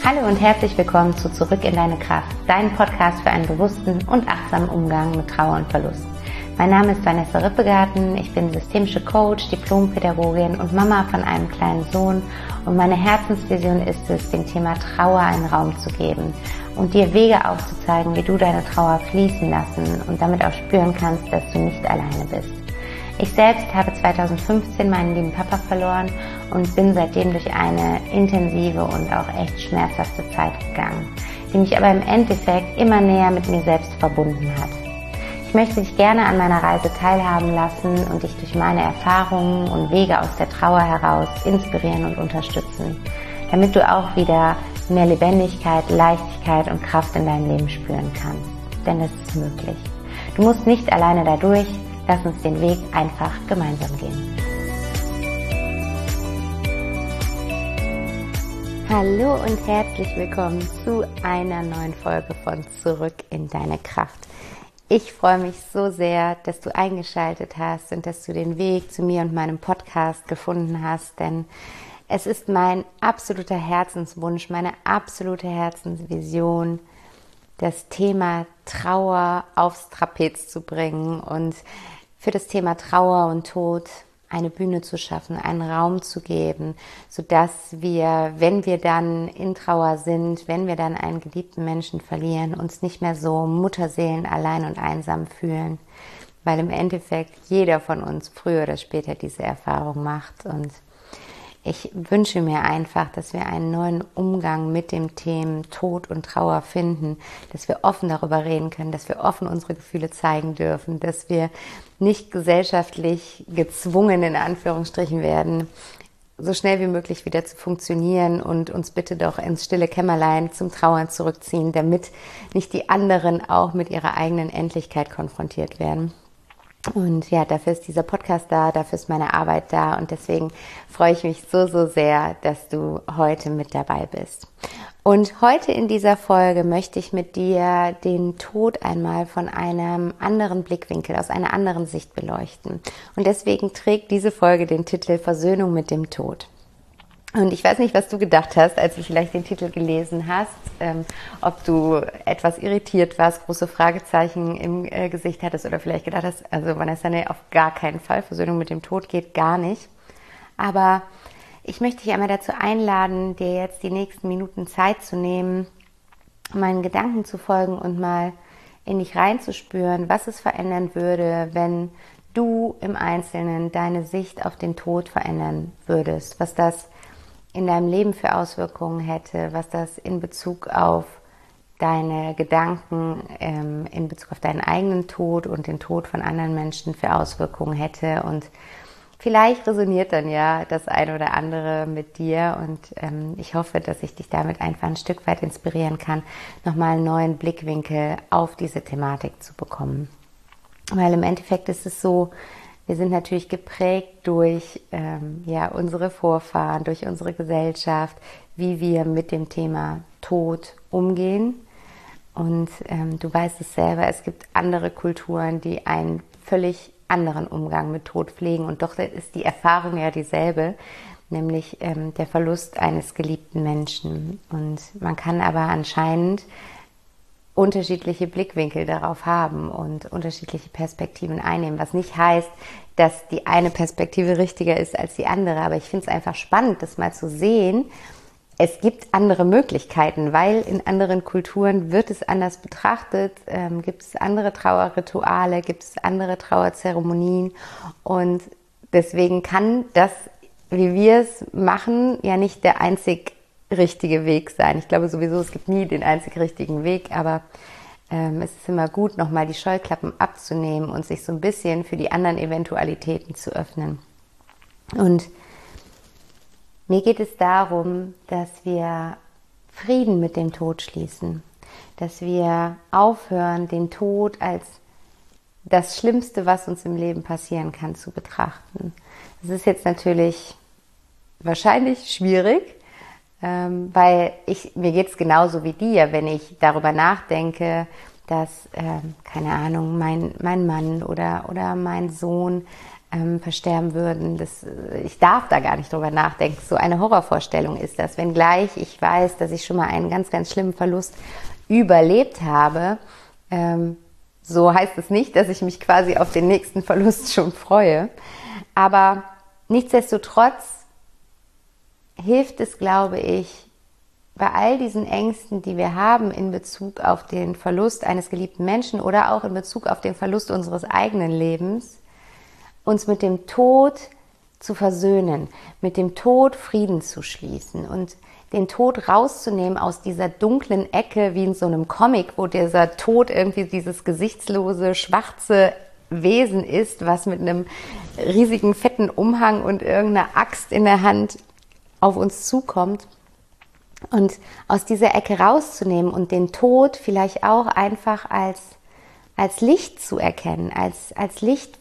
Hallo und herzlich willkommen zu Zurück in deine Kraft, dein Podcast für einen bewussten und achtsamen Umgang mit Trauer und Verlust. Mein Name ist Vanessa Rippegarten, ich bin systemische Coach, Diplompädagogin und Mama von einem kleinen Sohn und meine Herzensvision ist es, dem Thema Trauer einen Raum zu geben und dir Wege aufzuzeigen, wie du deine Trauer fließen lassen und damit auch spüren kannst, dass du nicht alleine bist. Ich selbst habe 2015 meinen lieben Papa verloren und bin seitdem durch eine intensive und auch echt schmerzhafte Zeit gegangen, die mich aber im Endeffekt immer näher mit mir selbst verbunden hat. Ich möchte dich gerne an meiner Reise teilhaben lassen und dich durch meine Erfahrungen und Wege aus der Trauer heraus inspirieren und unterstützen, damit du auch wieder mehr Lebendigkeit, Leichtigkeit und Kraft in deinem Leben spüren kannst. Denn es ist möglich. Du musst nicht alleine dadurch. Lass uns den Weg einfach gemeinsam gehen. Hallo und herzlich willkommen zu einer neuen Folge von Zurück in deine Kraft. Ich freue mich so sehr, dass du eingeschaltet hast und dass du den Weg zu mir und meinem Podcast gefunden hast, denn es ist mein absoluter Herzenswunsch, meine absolute Herzensvision, das Thema Trauer aufs Trapez zu bringen und für das Thema Trauer und Tod eine Bühne zu schaffen, einen Raum zu geben, sodass wir, wenn wir dann in Trauer sind, wenn wir dann einen geliebten Menschen verlieren, uns nicht mehr so Mutterseelen allein und einsam fühlen, weil im Endeffekt jeder von uns früher oder später diese Erfahrung macht. Und ich wünsche mir einfach, dass wir einen neuen Umgang mit dem Thema Tod und Trauer finden, dass wir offen darüber reden können, dass wir offen unsere Gefühle zeigen dürfen, dass wir nicht gesellschaftlich gezwungen, in Anführungsstrichen werden, so schnell wie möglich wieder zu funktionieren und uns bitte doch ins stille Kämmerlein zum Trauern zurückziehen, damit nicht die anderen auch mit ihrer eigenen Endlichkeit konfrontiert werden. Und ja, dafür ist dieser Podcast da, dafür ist meine Arbeit da und deswegen freue ich mich so, so sehr, dass du heute mit dabei bist. Und heute in dieser Folge möchte ich mit dir den Tod einmal von einem anderen Blickwinkel, aus einer anderen Sicht beleuchten. Und deswegen trägt diese Folge den Titel Versöhnung mit dem Tod. Und ich weiß nicht, was du gedacht hast, als du vielleicht den Titel gelesen hast, ob du etwas irritiert warst, große Fragezeichen im Gesicht hattest oder vielleicht gedacht hast, also Vanessa, nee, auf gar keinen Fall, Versöhnung mit dem Tod geht gar nicht. Aber ich möchte dich einmal dazu einladen, dir jetzt die nächsten Minuten Zeit zu nehmen, meinen Gedanken zu folgen und mal in dich reinzuspüren, was es verändern würde, wenn du im Einzelnen deine Sicht auf den Tod verändern würdest, was das in deinem Leben für Auswirkungen hätte, was das in Bezug auf deine Gedanken, in Bezug auf deinen eigenen Tod und den Tod von anderen Menschen für Auswirkungen hätte. Und vielleicht resoniert dann ja das eine oder andere mit dir und ich hoffe, dass ich dich damit einfach ein Stück weit inspirieren kann, nochmal einen neuen Blickwinkel auf diese Thematik zu bekommen. Weil im Endeffekt ist es so, wir sind natürlich geprägt durch unsere Vorfahren, durch unsere Gesellschaft, wie wir mit dem Thema Tod umgehen. Und du weißt es selber, es gibt andere Kulturen, die einen völlig anderen Umgang mit Tod pflegen. Und doch ist die Erfahrung ja dieselbe, nämlich der Verlust eines geliebten Menschen. Und man kann aber anscheinend unterschiedliche Blickwinkel darauf haben und unterschiedliche Perspektiven einnehmen, was nicht heißt, dass die eine Perspektive richtiger ist als die andere, aber ich finde es einfach spannend, das mal zu sehen. Es gibt andere Möglichkeiten, weil in anderen Kulturen wird es anders betrachtet, gibt es andere Trauerrituale, gibt es andere Trauerzeremonien und deswegen kann das, wie wir es machen, ja nicht der einzig richtige Weg sein. Ich glaube sowieso, es gibt nie den einzig richtigen Weg, aber es ist immer gut, nochmal die Scheuklappen abzunehmen und sich so ein bisschen für die anderen Eventualitäten zu öffnen. Und mir geht es darum, dass wir Frieden mit dem Tod schließen, dass wir aufhören, den Tod als das Schlimmste, was uns im Leben passieren kann, zu betrachten. Das ist jetzt natürlich wahrscheinlich schwierig, weil mir geht es genauso wie dir, wenn ich darüber nachdenke, dass, keine Ahnung, mein Mann oder mein Sohn versterben würden. Ich darf da gar nicht drüber nachdenken. So eine Horrorvorstellung ist das. Wenngleich ich weiß, dass ich schon mal einen ganz, ganz schlimmen Verlust überlebt habe, so heißt es nicht, dass ich mich quasi auf den nächsten Verlust schon freue. Aber nichtsdestotrotz hilft es, glaube ich, bei all diesen Ängsten, die wir haben in Bezug auf den Verlust eines geliebten Menschen oder auch in Bezug auf den Verlust unseres eigenen Lebens, uns mit dem Tod zu versöhnen, mit dem Tod Frieden zu schließen und den Tod rauszunehmen aus dieser dunklen Ecke, wie in so einem Comic, wo dieser Tod irgendwie dieses gesichtslose, schwarze Wesen ist, was mit einem riesigen, fetten Umhang und irgendeiner Axt in der Hand auf uns zukommt. Und aus dieser Ecke rauszunehmen und den Tod vielleicht auch einfach als Licht zu erkennen, als Licht,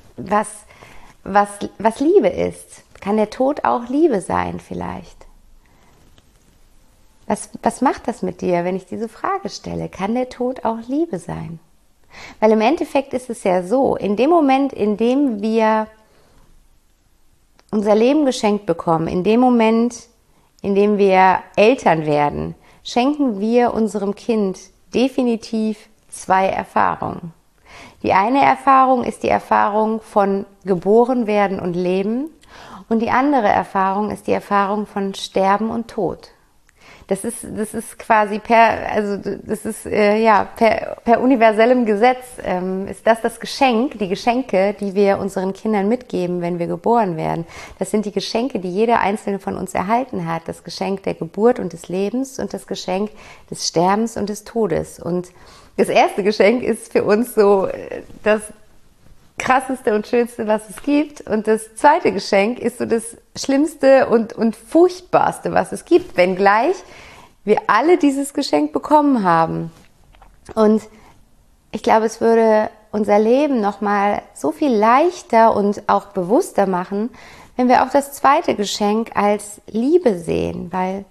was Liebe ist. Kann der Tod auch Liebe sein vielleicht? Was macht das mit dir, wenn ich diese Frage stelle? Kann der Tod auch Liebe sein? Weil im Endeffekt ist es ja so, in dem Moment, in dem wir unser Leben geschenkt bekommen, in dem Moment, in dem wir Eltern werden, schenken wir unserem Kind definitiv 2 Erfahrungen. Die eine Erfahrung ist die Erfahrung von geboren werden und Leben und die andere Erfahrung ist die Erfahrung von Sterben und Tod. Das ist quasi per universellem Gesetz ist das Geschenk, die Geschenke, die wir unseren Kindern mitgeben, wenn wir geboren werden. Das sind die Geschenke, die jeder einzelne von uns erhalten hat. Das Geschenk der Geburt und des Lebens und das Geschenk des Sterbens und des Todes. Und das erste Geschenk ist für uns so das Krasseste und Schönste, was es gibt. Und das zweite Geschenk ist so das Schlimmste und Furchtbarste, was es gibt, wenngleich wir alle dieses Geschenk bekommen haben. Und ich glaube, es würde unser Leben nochmal so viel leichter und auch bewusster machen, wenn wir auch das zweite Geschenk als Liebe sehen. Weil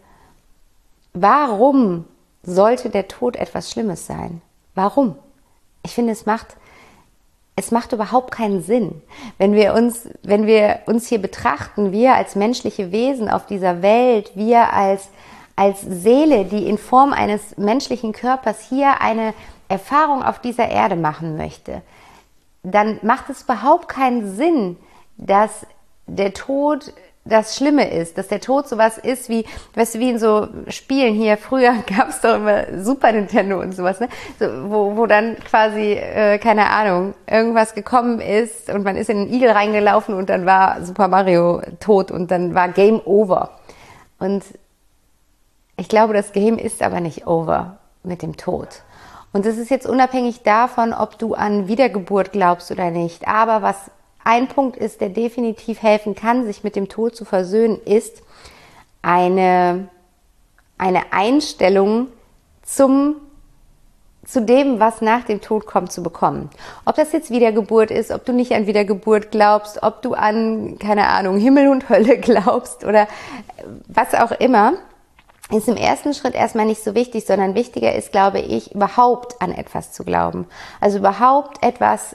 warum sollte der Tod etwas Schlimmes sein? Warum? Ich finde, es macht überhaupt keinen Sinn. Wenn wir uns hier betrachten, wir als menschliche Wesen auf dieser Welt, wir als Seele, die in Form eines menschlichen Körpers hier eine Erfahrung auf dieser Erde machen möchte, dann macht es überhaupt keinen Sinn, dass der Tod das Schlimme ist, dass der Tod sowas ist wie, weißt du, wie in so Spielen hier, früher gab es doch immer Super Nintendo und sowas, ne? So, wo dann quasi, keine Ahnung, irgendwas gekommen ist und man ist in den Igel reingelaufen und dann war Super Mario tot und dann war Game Over. Und ich glaube, das Game ist aber nicht over mit dem Tod. Und das ist jetzt unabhängig davon, ob du an Wiedergeburt glaubst oder nicht. Aber was ein Punkt ist, der definitiv helfen kann, sich mit dem Tod zu versöhnen, ist eine Einstellung zu dem, was nach dem Tod kommt, zu bekommen. Ob das jetzt Wiedergeburt ist, ob du nicht an Wiedergeburt glaubst, ob du an, keine Ahnung, Himmel und Hölle glaubst oder was auch immer, ist im ersten Schritt erstmal nicht so wichtig, sondern wichtiger ist, glaube ich, überhaupt an etwas zu glauben. Also überhaupt etwas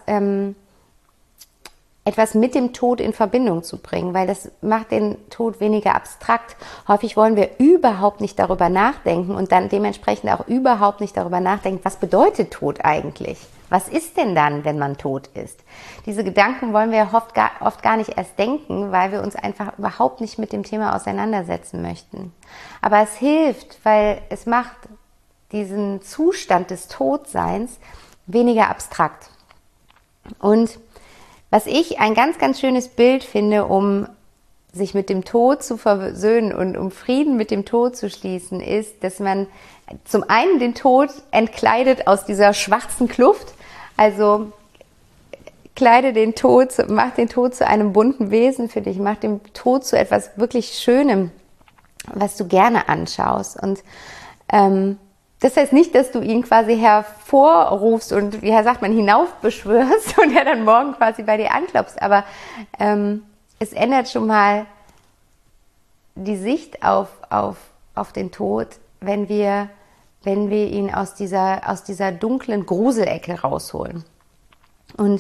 mit dem Tod in Verbindung zu bringen, weil das macht den Tod weniger abstrakt. Häufig wollen wir überhaupt nicht darüber nachdenken und dann dementsprechend auch überhaupt nicht darüber nachdenken, was bedeutet Tod eigentlich? Was ist denn dann, wenn man tot ist? Diese Gedanken wollen wir oft gar nicht erst denken, weil wir uns einfach überhaupt nicht mit dem Thema auseinandersetzen möchten. Aber es hilft, weil es macht diesen Zustand des Todseins weniger abstrakt. Und was ich ein ganz, ganz schönes Bild finde, um sich mit dem Tod zu versöhnen und um Frieden mit dem Tod zu schließen, ist, dass man zum einen den Tod entkleidet aus dieser schwarzen Kluft, also kleide den Tod, mach den Tod zu einem bunten Wesen für dich, mach den Tod zu etwas wirklich Schönem, was du gerne anschaust. Und das heißt nicht, dass du ihn quasi hervorrufst und, wie sagt man, hinaufbeschwörst und er dann morgen quasi bei dir anklopfst. Aber es ändert schon mal die Sicht auf den Tod, wenn wir ihn aus dieser dunklen Gruselecke rausholen. Und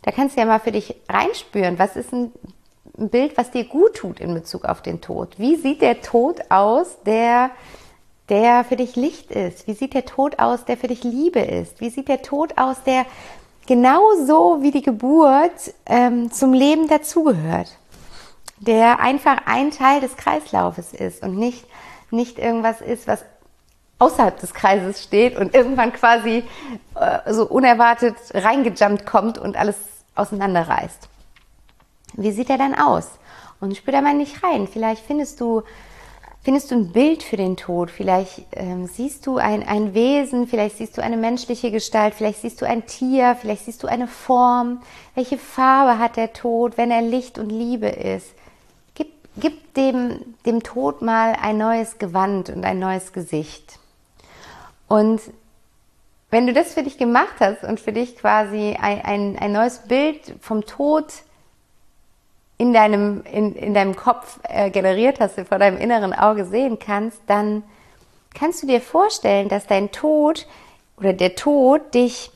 Da kannst du ja mal für dich reinspüren, was ist ein Bild, was dir gut tut in Bezug auf den Tod. Wie sieht der Tod aus, der für dich Licht ist? Wie sieht der Tod aus, der für dich Liebe ist? Wie sieht der Tod aus, der genauso wie die Geburt zum Leben dazugehört? Der einfach ein Teil des Kreislaufes ist und nicht irgendwas ist, was außerhalb des Kreises steht und irgendwann quasi so unerwartet reingejumpt kommt und alles auseinanderreißt. Wie sieht er dann aus? Und spür da mal nicht rein. Vielleicht findest du ein Bild für den Tod, vielleicht siehst du ein Wesen, vielleicht siehst du eine menschliche Gestalt, vielleicht siehst du ein Tier, vielleicht siehst du eine Form. Welche Farbe hat der Tod, wenn er Licht und Liebe ist? Gib dem Tod mal ein neues Gewand und ein neues Gesicht. Und wenn du das für dich gemacht hast und für dich quasi ein neues Bild vom Tod in deinem Kopf generiert hast, vor deinem inneren Auge sehen kannst, dann kannst du dir vorstellen, dass dein Tod oder der Tod dich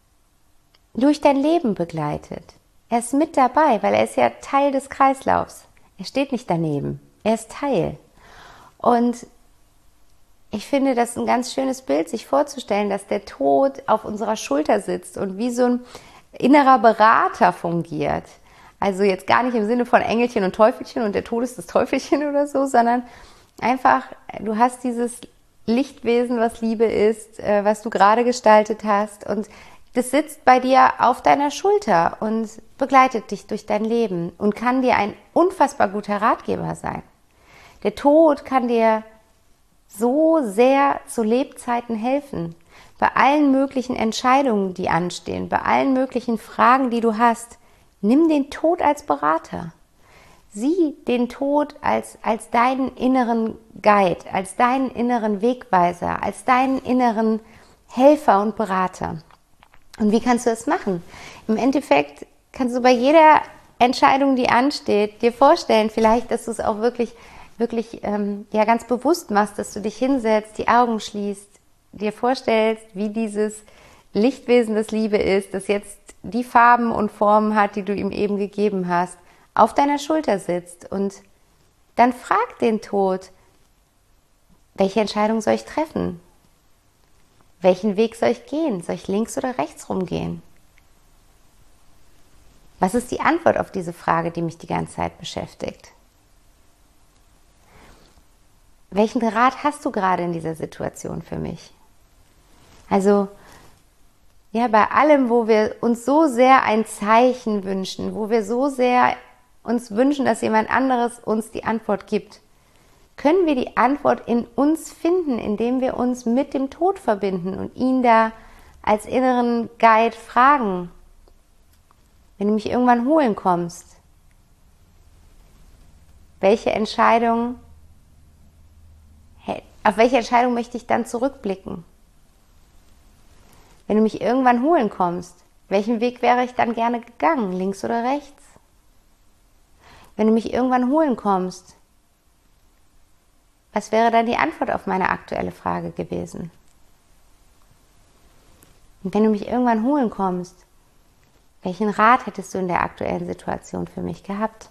durch dein Leben begleitet. Er ist mit dabei, weil er ist ja Teil des Kreislaufs. Er steht nicht daneben, er ist Teil. Und ich finde, das ist ein ganz schönes Bild, sich vorzustellen, dass der Tod auf unserer Schulter sitzt und wie so ein innerer Berater fungiert. Also jetzt gar nicht im Sinne von Engelchen und Teufelchen und der Tod ist das Teufelchen oder so, sondern einfach, du hast dieses Lichtwesen, was Liebe ist, was du gerade gestaltet hast und das sitzt bei dir auf deiner Schulter und begleitet dich durch dein Leben und kann dir ein unfassbar guter Ratgeber sein. Der Tod kann dir so sehr zu Lebzeiten helfen, bei allen möglichen Entscheidungen, die anstehen, bei allen möglichen Fragen, die du hast. Nimm den Tod als Berater. Sieh den Tod als deinen inneren Guide, als deinen inneren Wegweiser, als deinen inneren Helfer und Berater. Und wie kannst du das machen? Im Endeffekt kannst du bei jeder Entscheidung, die ansteht, dir vorstellen, vielleicht, dass du es auch wirklich ganz bewusst machst, dass du dich hinsetzt, die Augen schließt, dir vorstellst, wie dieses Lichtwesen, das Liebe ist, das jetzt die Farben und Formen hat, die du ihm eben gegeben hast, auf deiner Schulter sitzt und dann frag den Tod, welche Entscheidung soll ich treffen? Welchen Weg soll ich gehen? Soll ich links oder rechts rumgehen? Was ist die Antwort auf diese Frage, die mich die ganze Zeit beschäftigt? Welchen Rat hast du gerade in dieser Situation für mich? Also, ja, bei allem, wo wir uns so sehr ein Zeichen wünschen, wo wir so sehr uns wünschen, dass jemand anderes uns die Antwort gibt, können wir die Antwort in uns finden, indem wir uns mit dem Tod verbinden und ihn da als inneren Guide fragen. Wenn du mich irgendwann holen kommst, auf welche Entscheidung möchte ich dann zurückblicken? Wenn du mich irgendwann holen kommst, welchen Weg wäre ich dann gerne gegangen, links oder rechts? Wenn du mich irgendwann holen kommst, was wäre dann die Antwort auf meine aktuelle Frage gewesen? Und wenn du mich irgendwann holen kommst, welchen Rat hättest du in der aktuellen Situation für mich gehabt?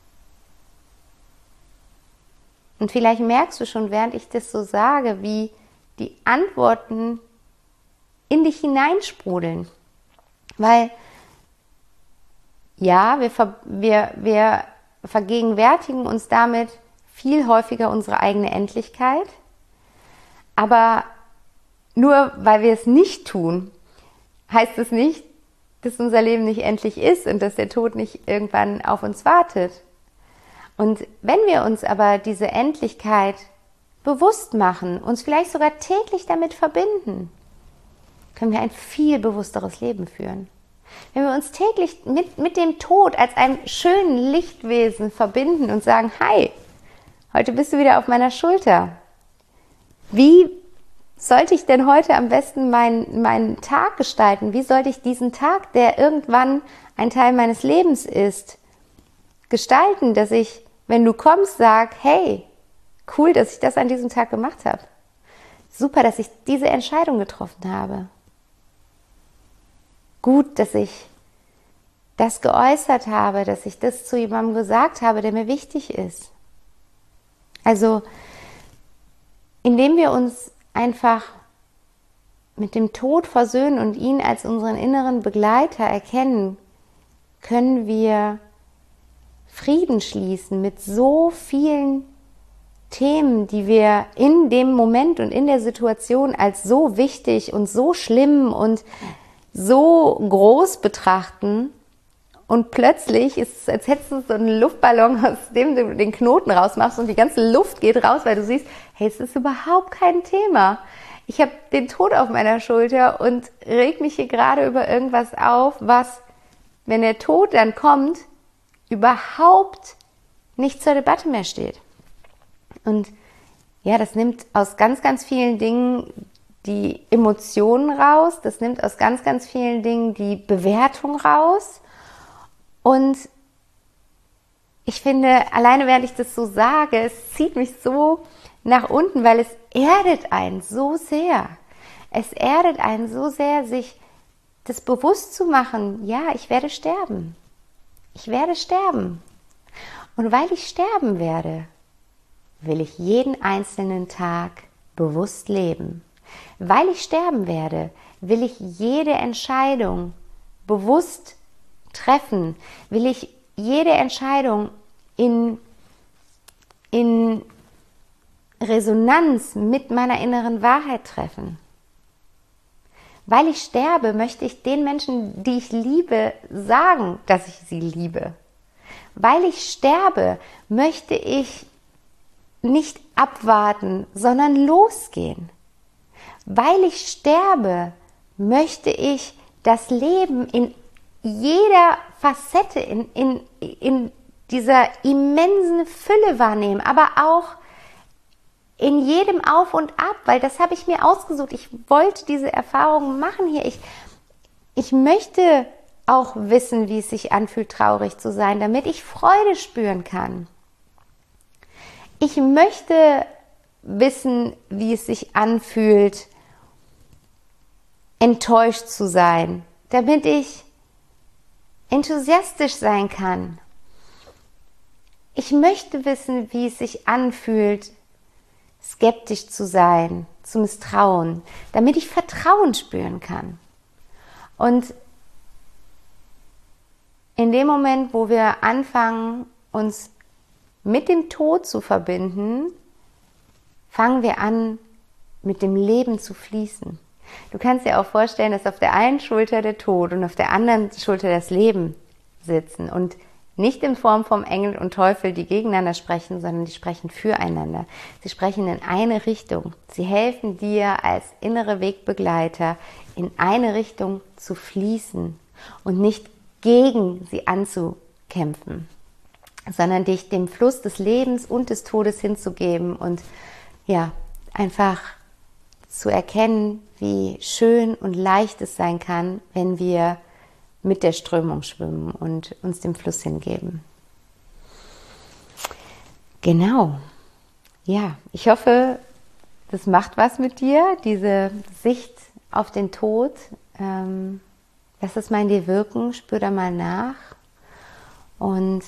Und vielleicht merkst du schon, während ich das so sage, wie die Antworten in dich hineinsprudeln. Weil, ja, wir vergegenwärtigen uns damit viel häufiger unsere eigene Endlichkeit, aber nur weil wir es nicht tun, heißt es nicht, dass unser Leben nicht endlich ist und dass der Tod nicht irgendwann auf uns wartet. Und wenn wir uns aber diese Endlichkeit bewusst machen, uns vielleicht sogar täglich damit verbinden, können wir ein viel bewussteres Leben führen. Wenn wir uns täglich mit dem Tod als einem schönen Lichtwesen verbinden und sagen, hi, heute bist du wieder auf meiner Schulter. Wie sollte ich denn heute am besten meinen Tag gestalten? Wie sollte ich diesen Tag, der irgendwann ein Teil meines Lebens ist, gestalten, dass ich, wenn du kommst, sag, hey, cool, dass ich das an diesem Tag gemacht habe. Super, dass ich diese Entscheidung getroffen habe. Gut, dass ich das geäußert habe, dass ich das zu jemandem gesagt habe, der mir wichtig ist. Also, indem wir uns einfach mit dem Tod versöhnen und ihn als unseren inneren Begleiter erkennen, können wir Frieden schließen mit so vielen Themen, die wir in dem Moment und in der Situation als so wichtig und so schlimm und so groß betrachten. Und plötzlich ist es, als hättest du so einen Luftballon, aus dem du den Knoten rausmachst und die ganze Luft geht raus, weil du siehst, hey, es ist überhaupt kein Thema. Ich habe den Tod auf meiner Schulter und reg mich hier gerade über irgendwas auf, was, wenn der Tod dann kommt, überhaupt nicht zur Debatte mehr steht. Und ja, das nimmt aus ganz, ganz vielen Dingen die Emotionen raus, das nimmt aus ganz, ganz vielen Dingen die Bewertung raus. Und ich finde, alleine während ich das so sage, es zieht mich so nach unten, weil es erdet einen so sehr. Es erdet einen so sehr, sich das bewusst zu machen, ja, ich werde sterben. Ich werde sterben. Und weil ich sterben werde, will ich jeden einzelnen Tag bewusst leben. Weil ich sterben werde, will ich jede Entscheidung bewusst treffen, will ich jede Entscheidung in Resonanz mit meiner inneren Wahrheit treffen. Weil ich sterbe, möchte ich den Menschen, die ich liebe, sagen, dass ich sie liebe. Weil ich sterbe, möchte ich nicht abwarten, sondern losgehen. Weil ich sterbe, möchte ich das Leben in jeder Facette, in dieser immensen Fülle wahrnehmen, aber auch in jedem Auf und Ab, weil das habe ich mir ausgesucht. Ich wollte diese Erfahrungen machen hier. Ich möchte auch wissen, wie es sich anfühlt, traurig zu sein, damit ich Freude spüren kann. Ich möchte wissen, wie es sich anfühlt, enttäuscht zu sein, damit ich enthusiastisch sein kann. Ich möchte wissen, wie es sich anfühlt, skeptisch zu sein, zu misstrauen, damit ich Vertrauen spüren kann. Und in dem Moment, wo wir anfangen, uns mit dem Tod zu verbinden, fangen wir an, mit dem Leben zu fließen. Du kannst dir auch vorstellen, dass auf der einen Schulter der Tod und auf der anderen Schulter das Leben sitzen und nicht in Form vom Engel und Teufel, die gegeneinander sprechen, sondern die sprechen füreinander. Sie sprechen in eine Richtung. Sie helfen dir als innere Wegbegleiter in eine Richtung zu fließen und nicht gegen sie anzukämpfen, sondern dich dem Fluss des Lebens und des Todes hinzugeben und ja, einfach zu erkennen, wie schön und leicht es sein kann, wenn wir mit der Strömung schwimmen und uns dem Fluss hingeben. Genau. Ja, ich hoffe, das macht was mit dir, diese Sicht auf den Tod. Lass es mal in dir wirken, spür da mal nach und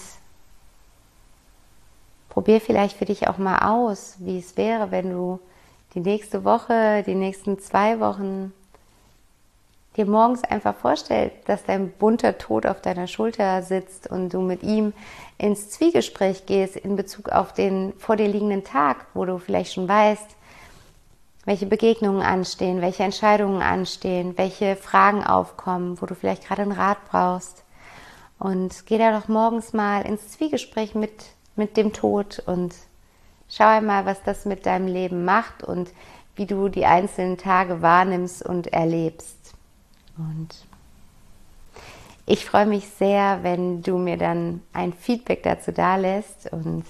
probier vielleicht für dich auch mal aus, wie es wäre, wenn du die nächste Woche, die nächsten 2 Wochen dir morgens einfach vorstellst, dass dein bunter Tod auf deiner Schulter sitzt und du mit ihm ins Zwiegespräch gehst in Bezug auf den vor dir liegenden Tag, wo du vielleicht schon weißt, welche Begegnungen anstehen, welche Entscheidungen anstehen, welche Fragen aufkommen, wo du vielleicht gerade einen Rat brauchst. Und geh da doch morgens mal ins Zwiegespräch mit dem Tod und schau einmal, was das mit deinem Leben macht und wie du die einzelnen Tage wahrnimmst und erlebst. Und ich freue mich sehr, wenn du mir dann ein Feedback dazu dalässt und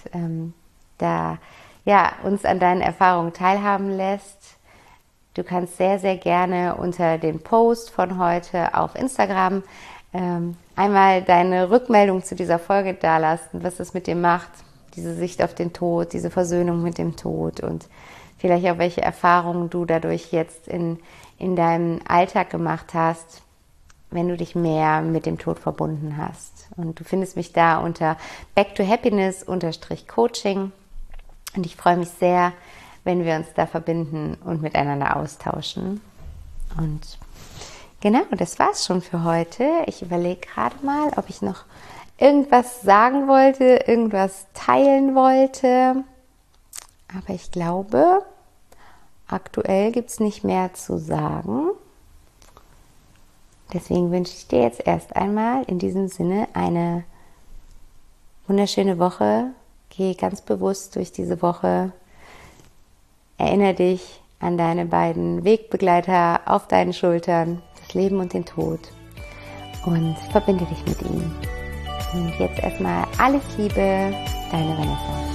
uns an deinen Erfahrungen teilhaben lässt. Du kannst sehr, sehr gerne unter den Post von heute auf Instagram einmal deine Rückmeldung zu dieser Folge dalassen, was es mit dir macht, diese Sicht auf den Tod, diese Versöhnung mit dem Tod und vielleicht auch welche Erfahrungen du dadurch jetzt in deinem Alltag gemacht hast, wenn du dich mehr mit dem Tod verbunden hast. Und du findest mich da unter backtohappiness_coaching. Und ich freue mich sehr, wenn wir uns da verbinden und miteinander austauschen. Und genau, das war's schon für heute. Ich überlege gerade mal, ob ich noch irgendwas sagen wollte, irgendwas teilen wollte. Aber ich glaube, aktuell gibt es nicht mehr zu sagen. Deswegen wünsche ich dir jetzt erst einmal in diesem Sinne eine wunderschöne Woche. Geh ganz bewusst durch diese Woche. Erinnere dich an deine beiden Wegbegleiter auf deinen Schultern, das Leben und den Tod. Und verbinde dich mit ihnen. Und jetzt erstmal alles Liebe, deine Vanessa.